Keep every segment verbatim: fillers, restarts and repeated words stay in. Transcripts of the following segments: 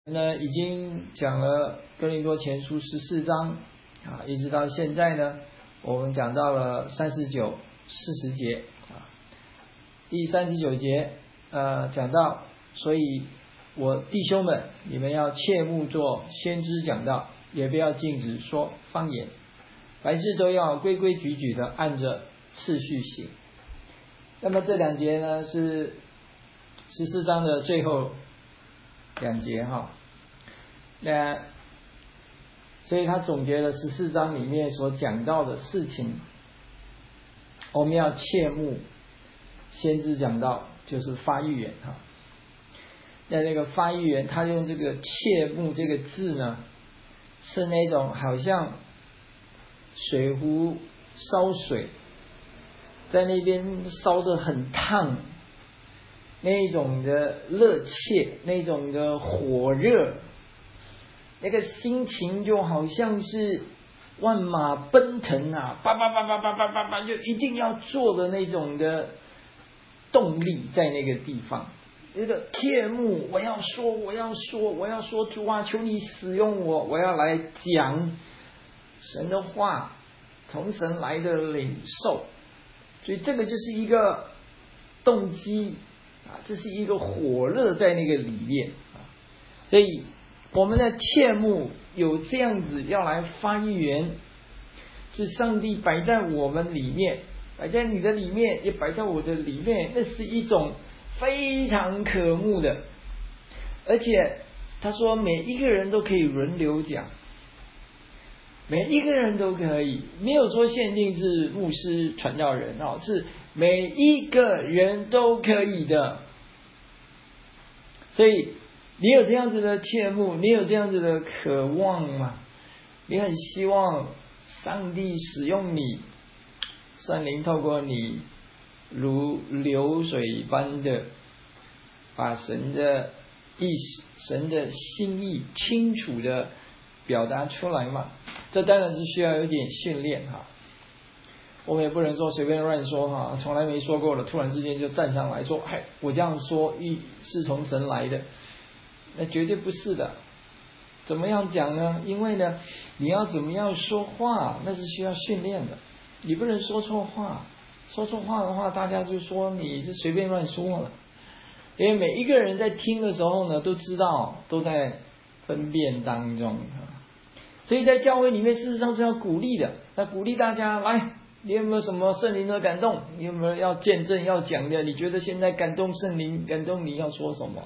呢已经讲了哥林多前书十四章啊，一直到现在呢，我们讲到了三十九、四十节啊。第三十九节呃讲到，所以我弟兄们，你们要切勿做先知讲道，也不要禁止说方言，凡事都要规规矩矩的按着次序行。那么这两节呢是十四章的最后两节哈，那所以他总结了十四章里面所讲到的事情，我们要切勿先知讲道，就是发预言哈。那那个发预言，他用这个切勿这个字呢，是那种好像水壶烧水，在那边烧得很烫，那种的热切，那种的火热，那个心情就好像是万马奔腾啊，叭叭叭叭叭叭叭叭，就一定要做的那种的动力在那个地方。这个切慕，我要说，我要说，我要说，主啊，求你使用我，我要来讲神的话，从神来的领受。所以这个就是一个动机啊，这是一个火热在那个里面啊。所以我们的切慕有这样子要来发预言，是上帝摆在我们里面，摆在你的里面，也摆在我的里面，那是一种非常渴慕的。而且他说每一个人都可以轮流讲，每一个人都可以，没有说限定是牧师传教人哦，是每一个人都可以的。所以你有这样子的切慕，你有这样子的渴望吗？你很希望上帝使用你，圣灵透过你如流水般的把神的意思、神的心意清楚的表达出来嘛？这当然是需要有点训练哈。我们也不能说随便乱说哈，从来没说过了，突然之间就站上来说，嗨，我这样说一是从神来的，那绝对不是的。怎么样讲呢？因为呢，你要怎么样说话，那是需要训练的。你不能说错话，说错话的话，大家就说你是随便乱说了。因为每一个人在听的时候呢，都知道，都在分辨当中。所以在教会里面，事实上是要鼓励的。那鼓励大家来，你有没有什么圣灵的感动？你有没有要见证要讲的？你觉得现在感动圣灵感动你要说什么？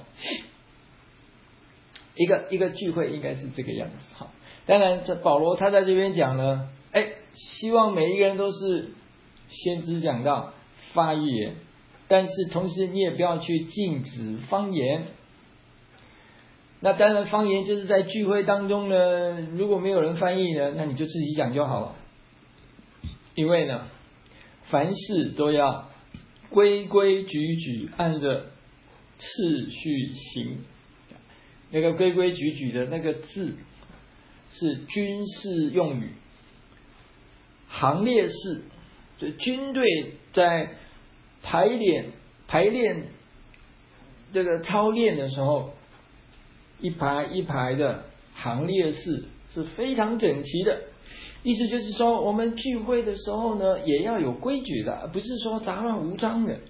一个一个聚会应该是这个样子哈。当然，这保罗他在这边讲呢，哎，希望每一个人都是先知讲道发预言，但是同时你也不要去禁止方言。那当然方言就是在聚会当中呢，如果没有人翻译呢，那你就自己讲就好了。因为呢，凡事都要规规矩矩按着次序行。那个规规矩矩的那个字是军事用语，行列式，就军队在排练排练这个操练的时候，一排一排的行列式是非常整齐的。意思就是说，我们聚会的时候呢，也要有规矩的，不是说杂乱无章的。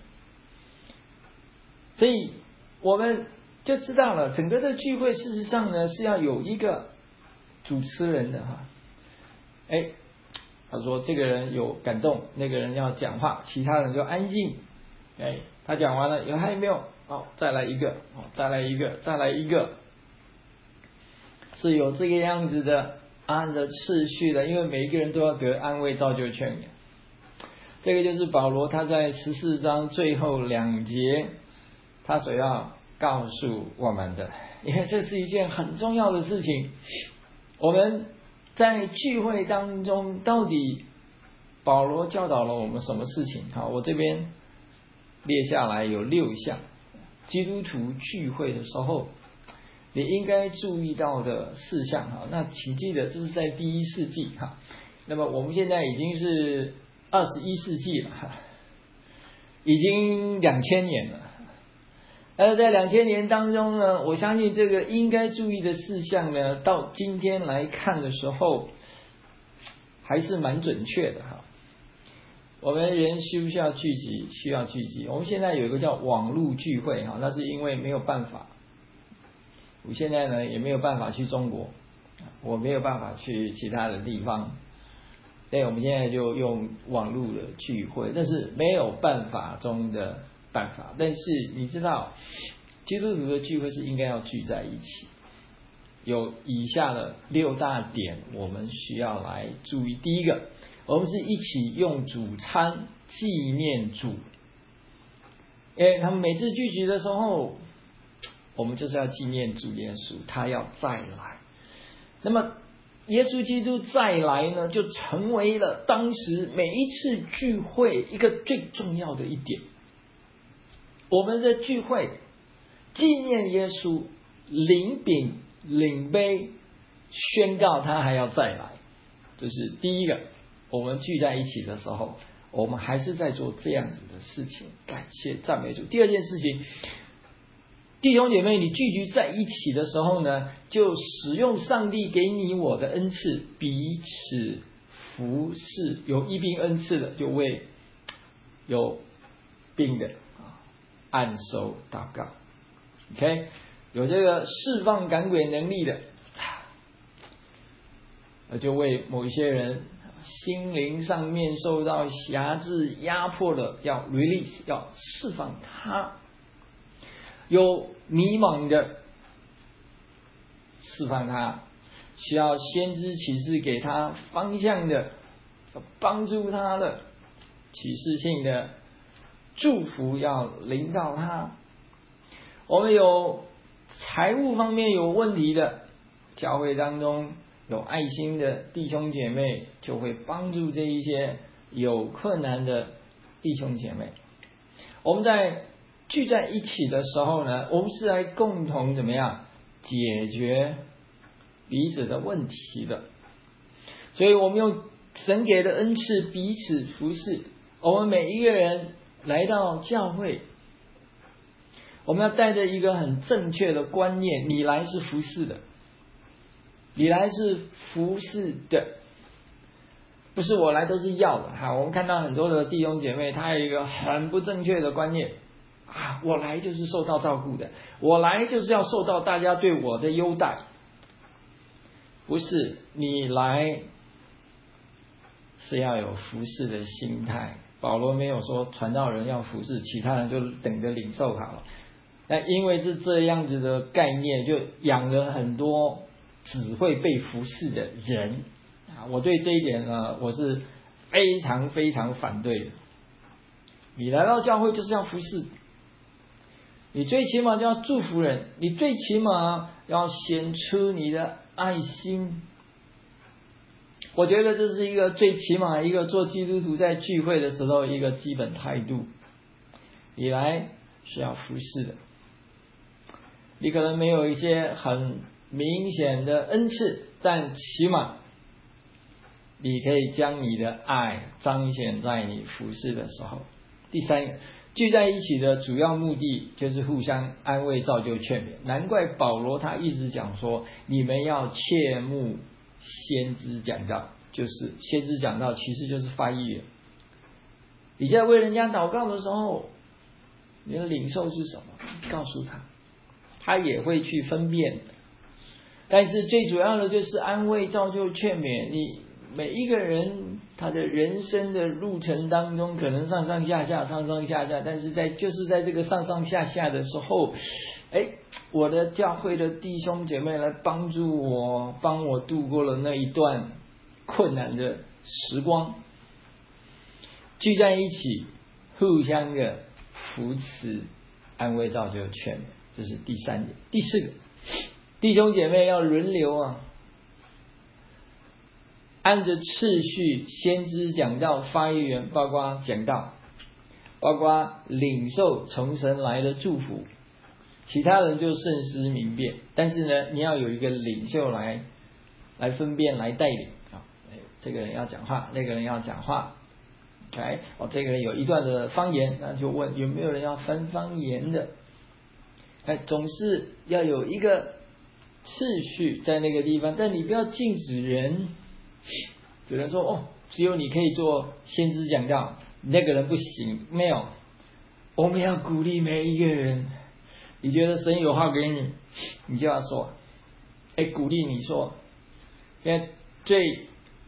所以我们就知道了，整个的聚会事实上呢是要有一个主持人的哈。哎，他说这个人有感动，那个人要讲话，其他人就安静。哎，他讲完了，有还有没有？哦，再来一个，哦，再来一个，再来一个，是有这个样子的，按着次序的，因为每一个人都要得安慰、造就、劝勉。这个就是保罗他在十四章最后两节他所要告诉我们的，因为这是一件很重要的事情。我们在聚会当中，到底保罗教导了我们什么事情？好，我这边列下来有六项，基督徒聚会的时候你应该注意到的事项哈。那请记得，这是在第一世纪哈。那么我们现在已经是二十一世纪了哈，已经两千年了。 而在两千年当中呢，我相信这个应该注意的事项呢，到今天来看的时候，还是蛮准确的哈。我们人需不需要聚集？需要聚集。我们现在有一个叫网络聚会哈，那是因为没有办法，我现在呢也没有办法去中国，我没有办法去其他的地方，所以我们现在就用网络的聚会，这是没有办法中的办法。但是你知道，基督徒的聚会是应该要聚在一起，有以下的六大点我们需要来注意。第一个，我们是一起用主餐纪念主，因为他们每次聚集的时候，我们就是要纪念主耶稣，他要再来。那么耶稣基督再来呢，就成为了当时每一次聚会一个最重要的一点。我们的聚会纪念耶稣，领饼领杯，宣告他还要再来。这是第一个，我们聚在一起的时候，我们还是在做这样子的事情，感谢赞美主。第二件事情，弟兄姐妹，你聚集在一起的时候呢，就使用上帝给你我的恩赐，彼此服侍。有医病恩赐的，就为有病的按手祷告。OK， 有这个释放赶鬼能力的，就为某一些人心灵上面受到辖制压迫的，要 release， 要释放他。有迷茫的，释放他；需要先知启示给他方向的，帮助他的启示性的祝福要临到他。我们有财务方面有问题的，教会当中有爱心的弟兄姐妹就会帮助这一些有困难的弟兄姐妹。我们在聚在一起的时候呢，我们是来共同怎么样解决彼此的问题的。所以我们用神给的恩赐彼此服侍。我们每一个人来到教会，我们要带着一个很正确的观念，你来是服侍的，你来是服侍的，不是我来都是要的哈。我们看到很多的弟兄姐妹，他有一个很不正确的观念啊，我来就是受到照顾的，我来就是要受到大家对我的优待。不是，你来是要有服侍的心态。保罗没有说传道人要服侍，其他人就等着领受好了。那因为是这样子的概念，就养了很多只会被服侍的人啊。我对这一点呢，我是非常非常反对的。你来到教会就是要服侍，你最起码就要祝福人，你最起码要显出你的爱心。我觉得这是一个最起码一个做基督徒在聚会的时候一个基本态度。你来是要服侍的，你可能没有一些很明显的恩赐，但起码你可以将你的爱彰显在你服侍的时候。第三个，聚在一起的主要目的就是互相安慰、造就、劝勉。难怪保罗他一直讲说，你们要切慕先知讲道，就是先知讲道其实就是翻译员。你在为人家祷告的时候，你的领受是什么？告诉他，他也会去分辨。但是最主要的就是安慰、造就、劝勉。你每一个人他的人生的路程当中，可能上上下下、上上下下，但是在就是在这个上上下下的时候，哎，我的教会的弟兄姐妹来帮助我，帮我度过了那一段困难的时光。聚在一起，互相的扶持、安慰、造就、劝勉，这是第三点。第四个，弟兄姐妹要轮流啊，按着次序，先知讲道、发言员包括讲道，包括领受从神来的祝福，其他人就慎思明辨。但是呢，你要有一个领袖来来分辨、来带领啊。这个人要讲话，那个人要讲话。OK， 哦，这个人有一段的方言，那就问有没有人要分方言的。 哎，总是要有一个次序在那个地方，但你不要禁止人，只能说哦，只有你可以做先知讲道，那个人不行，没有，我们要鼓励每一个人。你觉得神有话给你，你就要说，哎，鼓励你说。因为最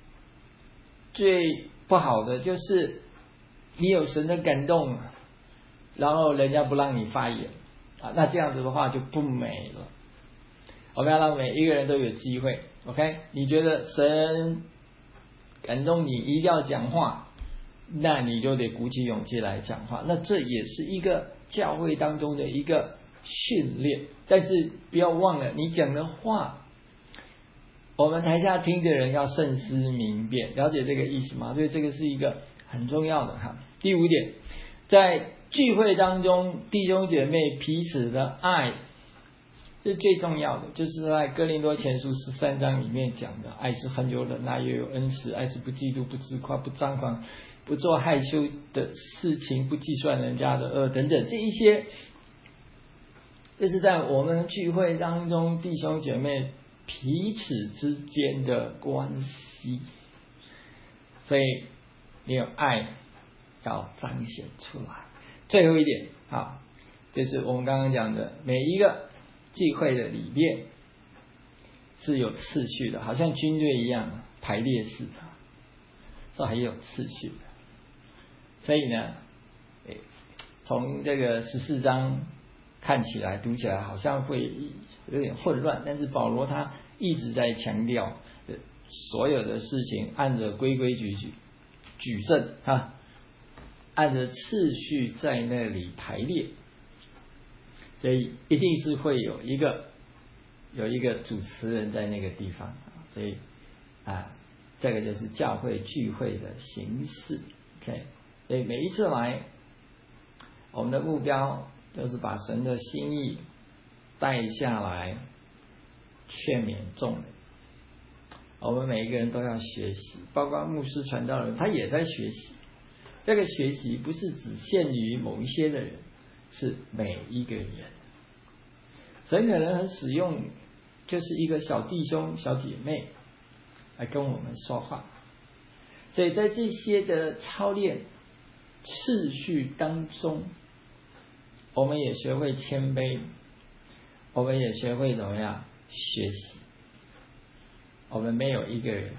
最不好的就是你有神的感动，然后人家不让你发言啊，那这样子的话就不美了。我们要让每一个人都有机会 ，OK？ 你觉得神感动你一定要讲话，那你就得鼓起勇气来讲话。那这也是一个教会当中的一个训练，但是不要忘了，你讲的话，我们台下听的人要慎思明辨，了解这个意思吗？所以这个是一个很重要的哈。第五点，在聚会当中，弟兄姐妹彼此的爱是最重要的，就是在哥林多前书十三章里面讲的，爱是很有忍耐，又有恩慈，爱是不嫉妒，不自夸，不张狂，不做害羞的事情，不计算人家的恶等等，这一些这是在我们聚会当中弟兄姐妹彼此之间的关系。所以你有爱要彰显出来。最后一点，好，就是我们刚刚讲的，每一个聚会的里面是有次序的，好像军队一样排列式的，这还有次序的。所以呢，从这个十四章看起来读起来好像会有点混乱，但是保罗他一直在强调所有的事情按着规规矩矩矩阵哈，按着次序在那里排列，所以一定是会有一个有一个主持人在那个地方，所以啊，这个就是教会聚会的形式。OK， 所以每一次来，我们的目标就是把神的心意带下来，劝勉众人。我们每一个人都要学习，包括牧师传道人，他也在学习。这个学习不是只限于某一些的人，是每一个人。神可能很使用就是一个小弟兄小姐妹来跟我们说话，所以在这些的操练次序当中，我们也学会谦卑，我们也学会怎么样学习。我们没有一个人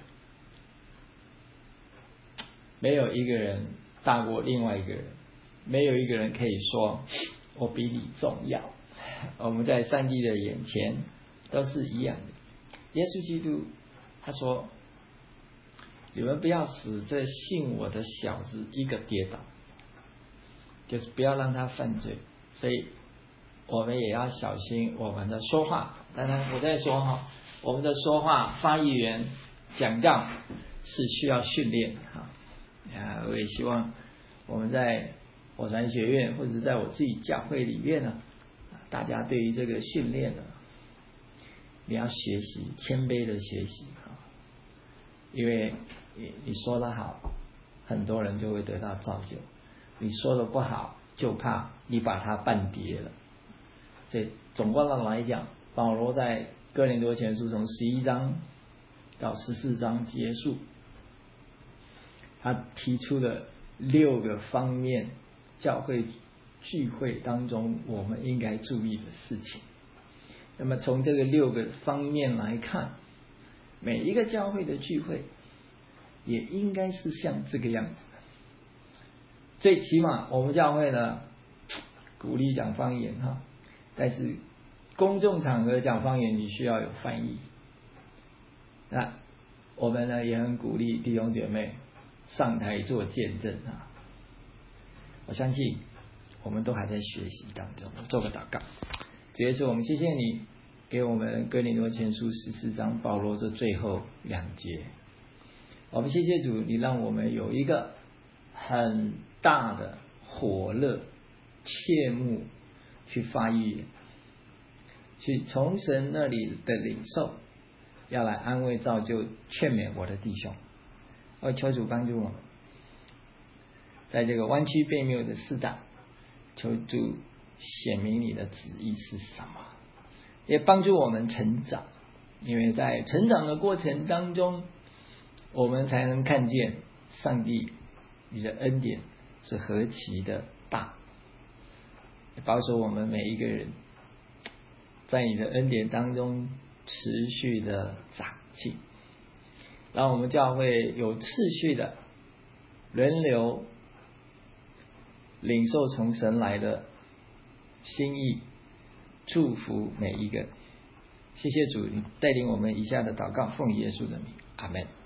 没有一个人大过另外一个人，没有一个人可以说我比你重要。我们在上帝的眼前都是一样的。耶稣基督他说，你们不要使这信我的小子一个跌倒，就是不要让他犯罪。所以我们也要小心我们的说话。当然我在说哈，我们的说话发言员讲道是需要训练哈。啊，我也希望我们在火传学院或者在我自己教会里面呢，大家对于这个训练呢，你要学习谦卑的学习啊，因为你你说得好，很多人就会得到造就；你说的不好，就怕你把它绊跌了。所以总观上来讲，保罗在哥林多前书从十一章到十四章结束，他提出了六个方面教会聚会当中我们应该注意的事情。那么从这个六个方面来看，每一个教会的聚会也应该是像这个样子的。最起码我们教会呢鼓励讲方言哈，但是公众场合讲方言你需要有翻译。那我们呢也很鼓励弟兄姐妹上台做见证啊！我相信我们都还在学习当中。做个祷告，主耶稣，我们谢谢你给我们哥林多前书十四章保罗这最后两节。我们谢谢主，你让我们有一个很大的火热切慕去发预言，去从神那里的领受，要来安慰造就劝勉我的弟兄。我求主帮助我们，在这个弯曲悖谬的世代，求主显明你的旨意是什么，也帮助我们成长。因为在成长的过程当中，我们才能看见上帝你的恩典是何其的大，保守我们每一个人在你的恩典当中持续的长进，让我们教会有次序的轮流领受从神来的心意，祝福每一个。谢谢主带领我们以下的祷告，奉耶稣的名，阿们。